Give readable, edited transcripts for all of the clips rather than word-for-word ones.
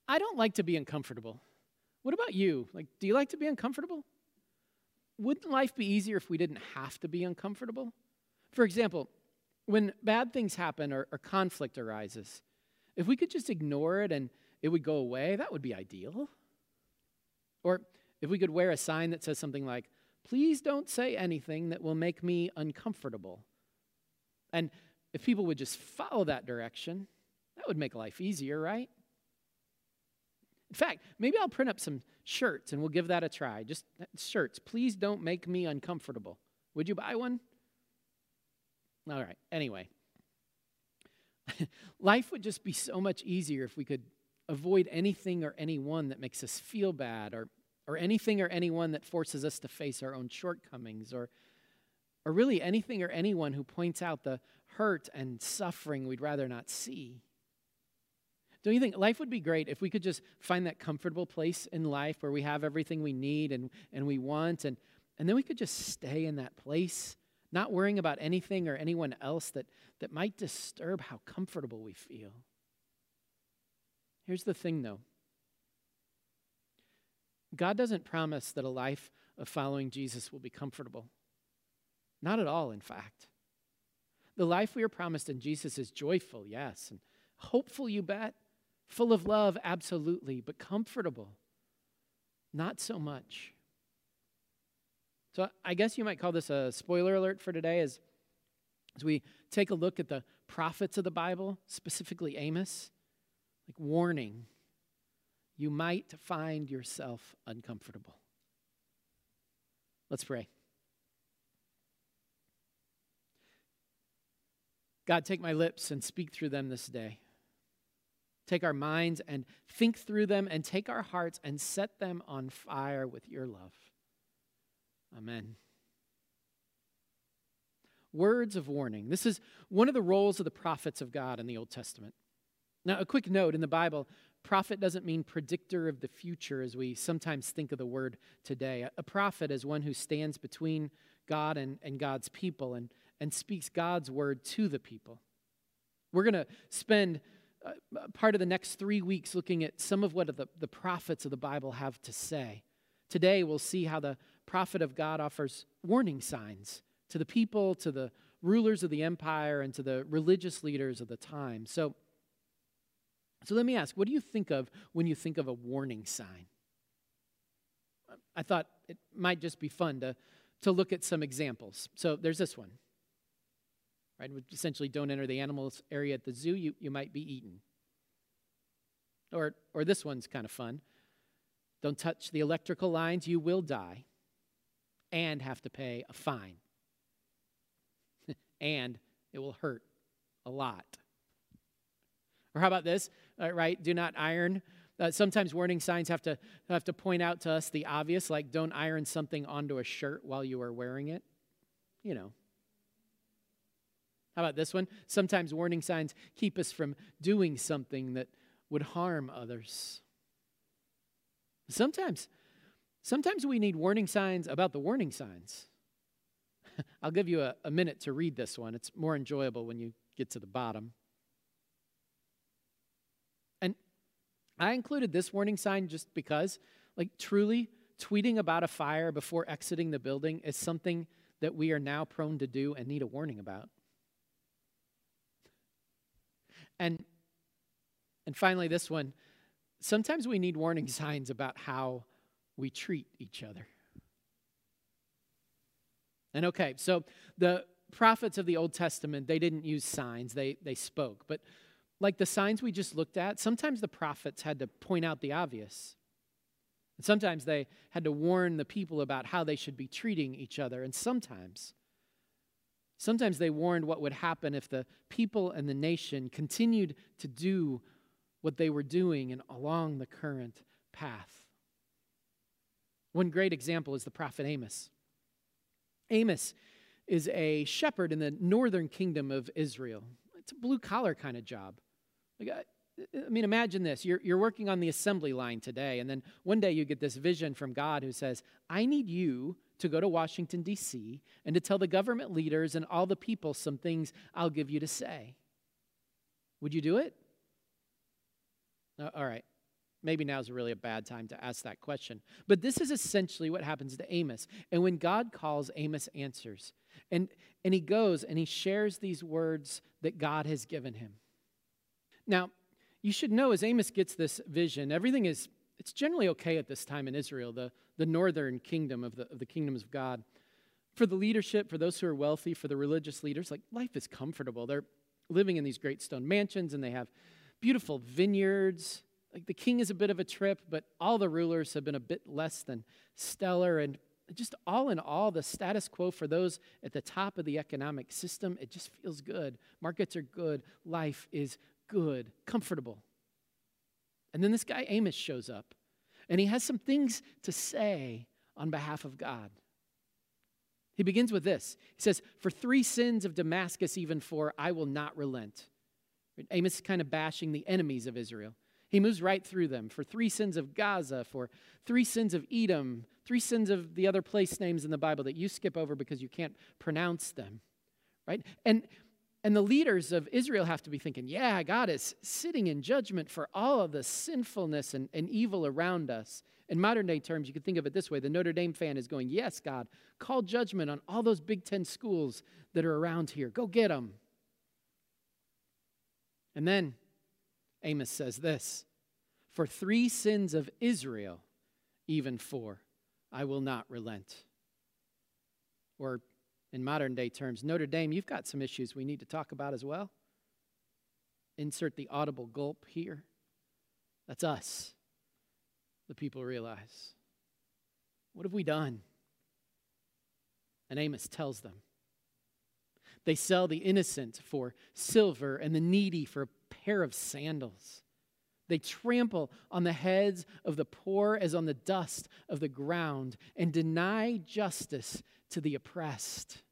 I don't like to be uncomfortable. What about you? Like, do you like to be uncomfortable? Wouldn't life be easier if we didn't have to be uncomfortable? For example, when bad things happen or conflict arises, if we could just ignore it and it would go away, that would be ideal. Or if we could wear a sign that says something like, please don't say anything that will make me uncomfortable. And if people would just follow that direction, that would make life easier, right? In fact, maybe I'll print up some shirts and we'll give that a try. Just shirts. Please don't make me uncomfortable. Would you buy one? All right. Anyway, life would just be so much easier if we could avoid anything or anyone that makes us feel bad, or anything or anyone that forces us to face our own shortcomings, or really anything or anyone who points out the hurt and suffering we'd rather not see. Don't you think life would be great if we could just find that comfortable place in life where we have everything we need and we want, and then we could just stay in that place, not worrying about anything or anyone else that might disturb how comfortable we feel? Here's the thing, though. God doesn't promise that a life of following Jesus will be comfortable. Not at all, in fact. The life we are promised in Jesus is joyful, yes, and hopeful, you bet, full of love, absolutely, but comfortable, not so much. So I guess you might call this a spoiler alert for today as we take a look at the prophets of the Bible, specifically Amos, like warning, you might find yourself uncomfortable. Let's pray. God, take my lips and speak through them this day. Take our minds and think through them, and take our hearts and set them on fire with your love. Amen. Words of warning. This is one of the roles of the prophets of God in the Old Testament. Now, a quick note, in the Bible, prophet doesn't mean predictor of the future as we sometimes think of the word today. A prophet is one who stands between God and God's people and speaks God's word to the people. We're going to spend part of the next 3 weeks looking at some of what the prophets of the Bible have to say. Today, we'll see how the prophet of God offers warning signs to the people, to the rulers of the empire, and to the religious leaders of the time. So let me ask, what do you think of when you think of a warning sign? I thought it might just be fun to look at some examples. So there's this one. Right? Essentially, don't enter the animals area at the zoo, you might be eaten. Or this one's kind of fun. Don't touch the electrical lines, you will die and have to pay a fine. And it will hurt a lot. Or how about this? Right? Do not iron. Sometimes warning signs have to point out to us the obvious, like don't iron something onto a shirt while you are wearing it. You know. How about this one? Sometimes warning signs keep us from doing something that would harm others. Sometimes we need warning signs about the warning signs. I'll give you a minute to read this one. It's more enjoyable when you get to the bottom. And I included this warning sign just because, like, truly tweeting about a fire before exiting the building is something that we are now prone to do and need a warning about. And finally, this one. Sometimes we need warning signs about how we treat each other. And okay, so the prophets of the Old Testament, they didn't use signs, they spoke. But like the signs we just looked at, sometimes the prophets had to point out the obvious. And sometimes they had to warn the people about how they should be treating each other. And sometimes they warned what would happen if the people and the nation continued to do what they were doing and along the current path. One great example is the prophet Amos. Amos is a shepherd in the northern kingdom of Israel. It's a blue-collar kind of job. Like, I mean, imagine this. You're working on the assembly line today, and then one day you get this vision from God who says, I need you to go to Washington, D.C., and to tell the government leaders and all the people some things I'll give you to say. Would you do it? All right. Maybe now's really a bad time to ask that question. But this is essentially what happens to Amos. And when God calls, Amos answers. And he goes and he shares these words that God has given him. Now, you should know as Amos gets this vision, it's generally okay at this time in Israel, the northern kingdom of the kingdoms of God. For the leadership, for those who are wealthy, for the religious leaders, like life is comfortable. They're living in these great stone mansions and they have beautiful vineyards. Like the king is a bit of a trip, but all the rulers have been a bit less than stellar. And just all in all, the status quo for those at the top of the economic system, it just feels good. Markets are good. Life is good, comfortable. And then this guy Amos shows up, and he has some things to say on behalf of God. He begins with this. He says, "For 3 sins of Damascus, even 4, I will not relent." Amos is kind of bashing the enemies of Israel. He moves right through them. For 3 sins of Gaza, for 3 sins of Edom, 3 sins of the other place names in the Bible that you skip over because you can't pronounce them, right? And the leaders of Israel have to be thinking, yeah, God is sitting in judgment for all of the sinfulness and evil around us. In modern day terms, you could think of it this way. The Notre Dame fan is going, yes, God, call judgment on all those Big Ten schools that are around here. Go get them. And then Amos says this, "For 3 sins of Israel, even 4, I will not relent." Or in modern day terms, Notre Dame, you've got some issues we need to talk about as well. Insert the audible gulp here. That's us, the people realize. What have we done? And Amos tells them. They sell the innocent for silver and the needy for a pair of sandals. They trample on the heads of the poor as on the dust of the ground and deny justice to the oppressed.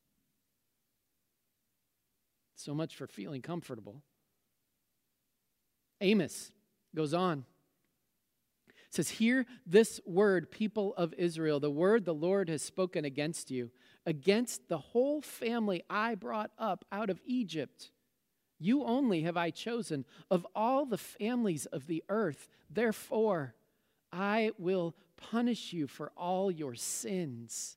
So much for feeling comfortable. Amos goes on. It says, "Hear this word, people of Israel, the word the Lord has spoken against you, against the whole family I brought up out of Egypt. You only have I chosen of all the families of the earth. Therefore, I will punish you for all your sins."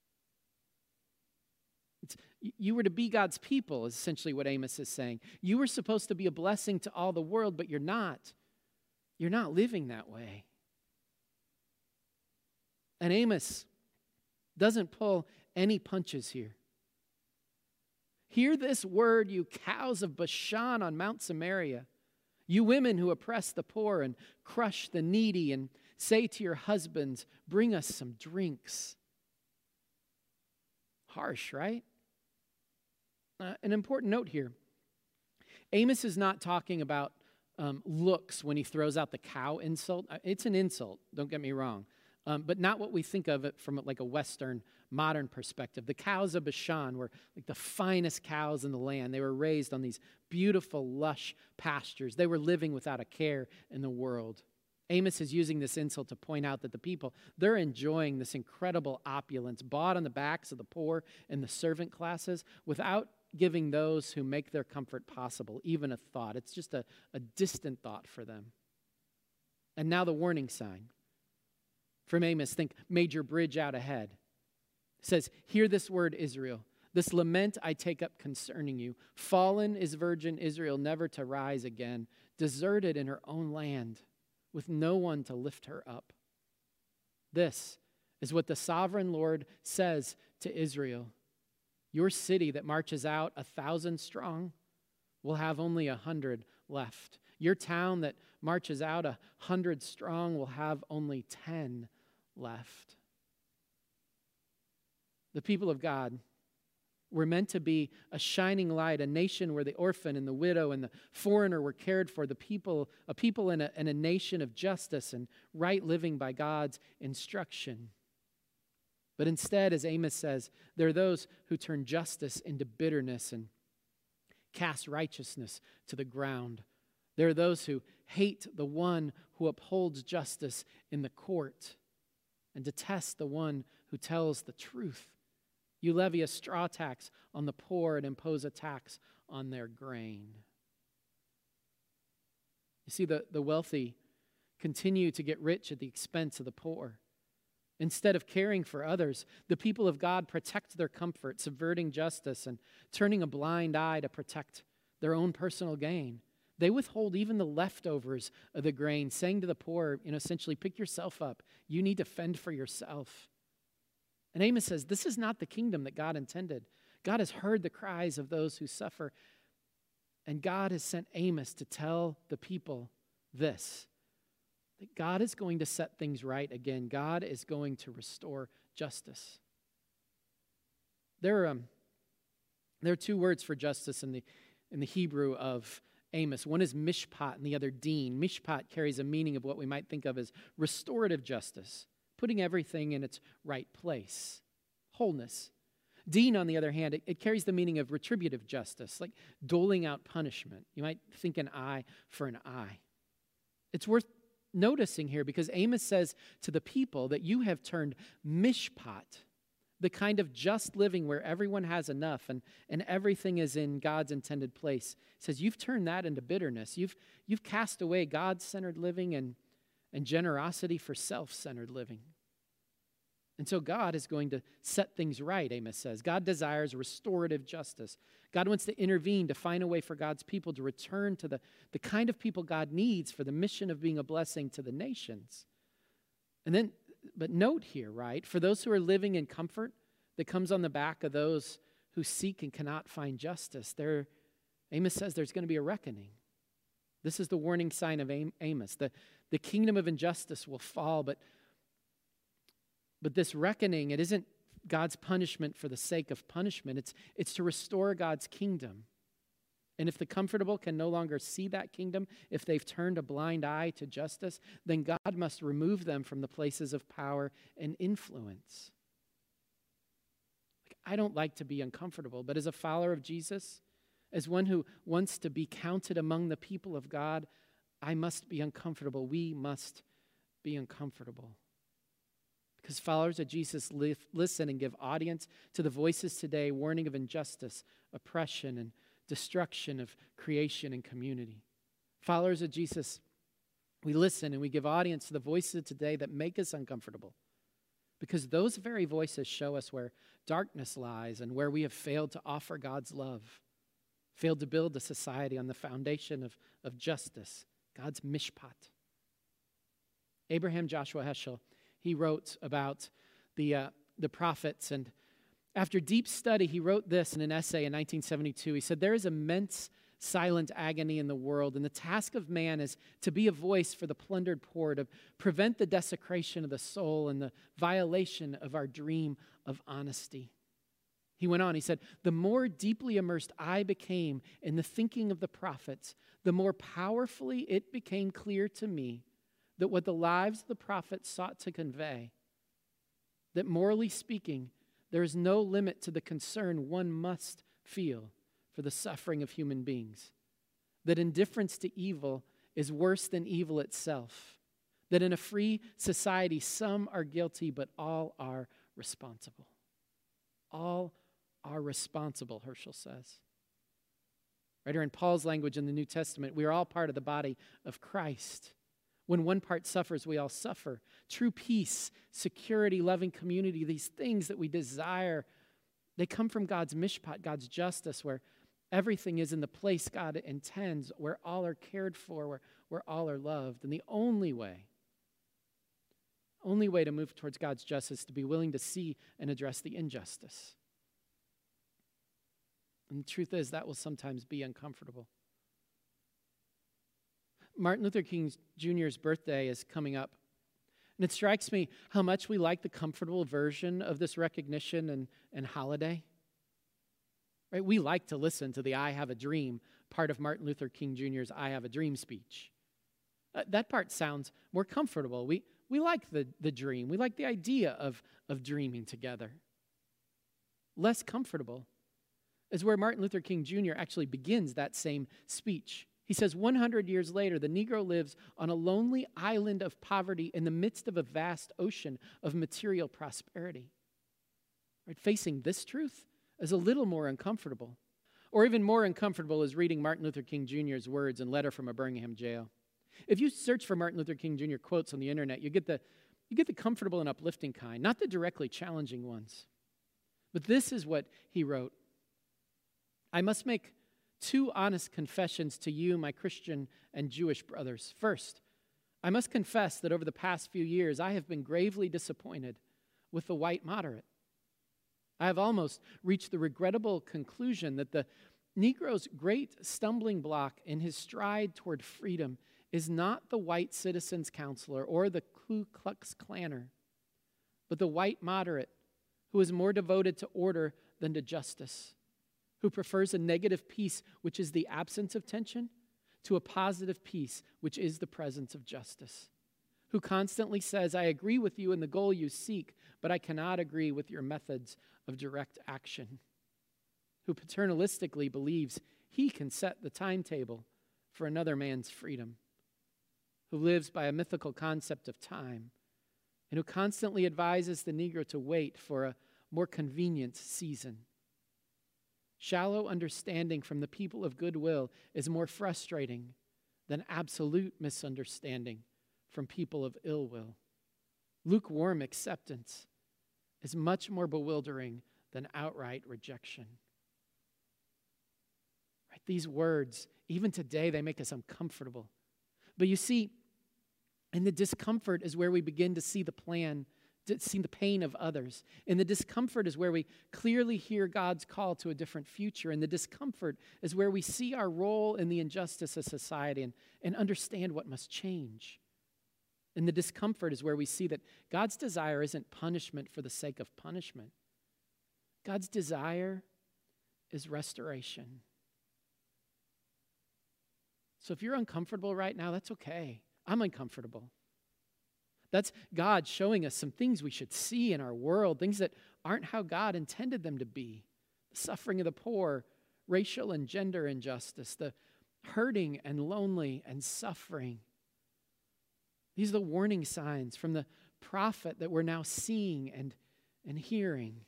You were to be God's people, is essentially what Amos is saying. You were supposed to be a blessing to all the world, but you're not. You're not living that way. And Amos doesn't pull any punches here. "Hear this word, you cows of Bashan on Mount Samaria, you women who oppress the poor and crush the needy, and say to your husbands, 'Bring us some drinks.'" Harsh, right? An important note here. Amos is not talking about looks when he throws out the cow insult. It's an insult, don't get me wrong, but not what we think of it from like a Western modern perspective. The cows of Bashan were like the finest cows in the land. They were raised on these beautiful, lush pastures. They were living without a care in the world. Amos is using this insult to point out that the people, they're enjoying this incredible opulence bought on the backs of the poor and the servant classes without giving those who make their comfort possible even a thought. It's just a distant thought for them. And now the warning sign. From Amos, think major bridge out ahead. It says, "Hear this word, Israel. This lament I take up concerning you. Fallen is virgin Israel, never to rise again, deserted in her own land, with no one to lift her up." This is what the sovereign Lord says to Israel. Your city that marches out 1,000 strong will have only 100 left. Your town that marches out 100 strong will have only 10 left. The people of God were meant to be a shining light, a nation where the orphan and the widow and the foreigner were cared for, a people in a nation of justice and right living by God's instruction. But instead, as Amos says, there are those who turn justice into bitterness and cast righteousness to the ground. There are those who hate the one who upholds justice in the court and detest the one who tells the truth. You levy a straw tax on the poor and impose a tax on their grain. You see, the wealthy continue to get rich at the expense of the poor. Instead of caring for others, the people of God protect their comfort, subverting justice and turning a blind eye to protect their own personal gain. They withhold even the leftovers of the grain, saying to the poor, essentially, pick yourself up. You need to fend for yourself. And Amos says, this is not the kingdom that God intended. God has heard the cries of those who suffer. And God has sent Amos to tell the people this, that God is going to set things right again. God is going to restore justice. There are two words for justice in the Hebrew of Amos. One is mishpat and the other din. Mishpat carries a meaning of what we might think of as restorative justice, putting everything in its right place, wholeness. Din, on the other hand, it carries the meaning of retributive justice, like doling out punishment. You might think an eye for an eye. It's worth noticing here because Amos says to the people that you have turned mishpat, the kind of just living where everyone has enough and everything is in God's intended place. He says you've turned that into bitterness. You've cast away God-centered living and generosity for self-centered living. And so God is going to set things right, Amos says. God desires restorative justice. God wants to intervene to find a way for God's people to return to the kind of people God needs for the mission of being a blessing to the nations. But note here, right, for those who are living in comfort that comes on the back of those who seek and cannot find justice, Amos says there's going to be a reckoning. This is the warning sign of Amos. The kingdom of injustice will fall, but this reckoning, it isn't God's punishment for the sake of punishment. It's to restore God's kingdom. And if the comfortable can no longer see that kingdom, if they've turned a blind eye to justice, then God must remove them from the places of power and influence. I don't like to be uncomfortable, but as a follower of Jesus, as one who wants to be counted among the people of God, I must be uncomfortable. We must be uncomfortable. Because followers of Jesus listen and give audience to the voices today warning of injustice, oppression, and destruction of creation and community. Followers of Jesus, we listen and we give audience to the voices today that make us uncomfortable. Because those very voices show us where darkness lies and where we have failed to offer God's love, failed to build a society on the foundation of justice, God's mishpat. Abraham Joshua Heschel, he wrote about the prophets, and after deep study, he wrote this in an essay in 1972. He said, there is immense silent agony in the world, and the task of man is to be a voice for the plundered poor, to prevent the desecration of the soul and the violation of our dream of honesty. He went on, he said, the more deeply immersed I became in the thinking of the prophets, the more powerfully it became clear to me that what the lives of the prophets sought to convey, that morally speaking, there is no limit to the concern one must feel for the suffering of human beings, that indifference to evil is worse than evil itself, that in a free society some are guilty but all are responsible. All are responsible, Herschel says. Right, or in Paul's language in the New Testament, we are all part of the body of Christ. When one part suffers, we all suffer. True peace, security, loving community, these things that we desire, they come from God's mishpat, God's justice, where everything is in the place God intends, where all are cared for, where all are loved. And the only way to move towards God's justice is to be willing to see and address the injustice. And the truth is, that will sometimes be uncomfortable. Martin Luther King Jr.'s birthday is coming up. And it strikes me how much we like the comfortable version of this recognition and holiday. Right? We like to listen to the I Have a Dream part of Martin Luther King Jr.'s I Have a Dream speech. That part sounds more comfortable. We like the dream. We like the idea of dreaming together. Less comfortable is where Martin Luther King Jr. actually begins that same speech. He says, 100 years later, the Negro lives on a lonely island of poverty in the midst of a vast ocean of material prosperity. Right? Facing this truth is a little more uncomfortable. Or even more uncomfortable is reading Martin Luther King Jr.'s words in Letter from a Birmingham Jail. If you search for Martin Luther King Jr. quotes on the internet, you get the comfortable and uplifting kind, not the directly challenging ones. But this is what he wrote. I must make two honest confessions to you, my Christian and Jewish brothers. First, I must confess that over the past few years, I have been gravely disappointed with the white moderate. I have almost reached the regrettable conclusion that the Negro's great stumbling block in his stride toward freedom is not the white citizen's counselor or the Ku Klux Klanner, but the white moderate who is more devoted to order than to justice, who prefers a negative peace, which is the absence of tension, to a positive peace, which is the presence of justice, who constantly says, I agree with you in the goal you seek, but I cannot agree with your methods of direct action, who paternalistically believes he can set the timetable for another man's freedom, who lives by a mythical concept of time, and who constantly advises the Negro to wait for a more convenient season. Shallow understanding from the people of goodwill is more frustrating than absolute misunderstanding from people of ill will. Lukewarm acceptance is much more bewildering than outright rejection. Right? These words, even today, they make us uncomfortable. But you see, in the discomfort is where we begin to see the plan, to see the pain of others. In the discomfort is where we clearly hear God's call to a different future. In the discomfort is where we see our role in the injustice of society and understand what must change. In the discomfort is where we see that God's desire isn't punishment for the sake of punishment. God's desire is restoration. So if you're uncomfortable right now, that's okay. I'm uncomfortable. That's God showing us some things we should see in our world, things that aren't how God intended them to be. The suffering of the poor, racial and gender injustice, the hurting and lonely and suffering. These are the warning signs from the prophet that we're now seeing and hearing.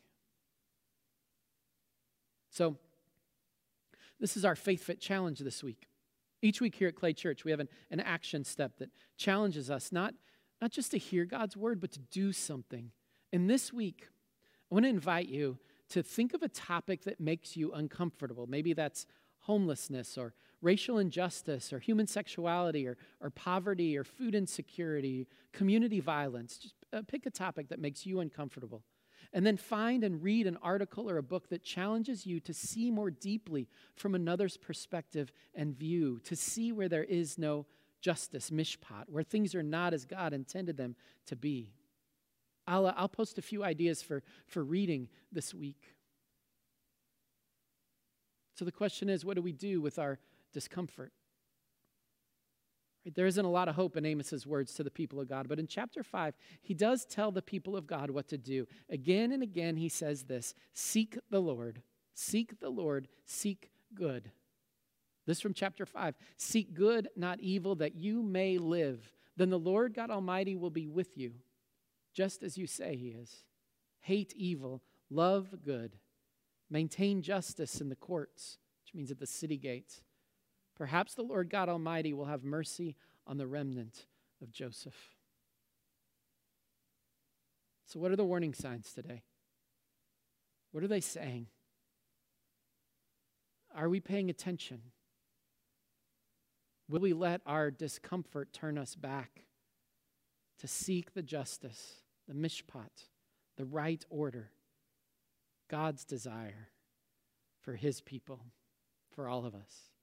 So, this is our Faith Fit Challenge this week. Each week here at Clay Church, we have an action step that challenges us not just to hear God's word, but to do something. And this week, I want to invite you to think of a topic that makes you uncomfortable. Maybe that's homelessness or racial injustice or human sexuality or poverty or food insecurity, community violence. Just pick a topic that makes you uncomfortable. And then find and read an article or a book that challenges you to see more deeply from another's perspective and view, to see where there is no justice, mishpat, where things are not as God intended them to be. I'll post a few ideas for reading this week. So the question is, what do we do with our discomfort? Right, there isn't a lot of hope in Amos's words to the people of God, but in chapter 5, he does tell the people of God what to do. Again and again, he says this, seek the Lord, seek good. This from chapter 5, seek good, not evil, that you may live. Then the Lord God Almighty will be with you, just as you say he is. Hate evil, love good. Maintain justice in the courts, which means at the city gates. Perhaps the Lord God Almighty will have mercy on the remnant of Joseph. So what are the warning signs today? What are they saying? Are we paying attention? Will we let our discomfort turn us back to seek the justice, the mishpat, the right order, God's desire for his people, for all of us?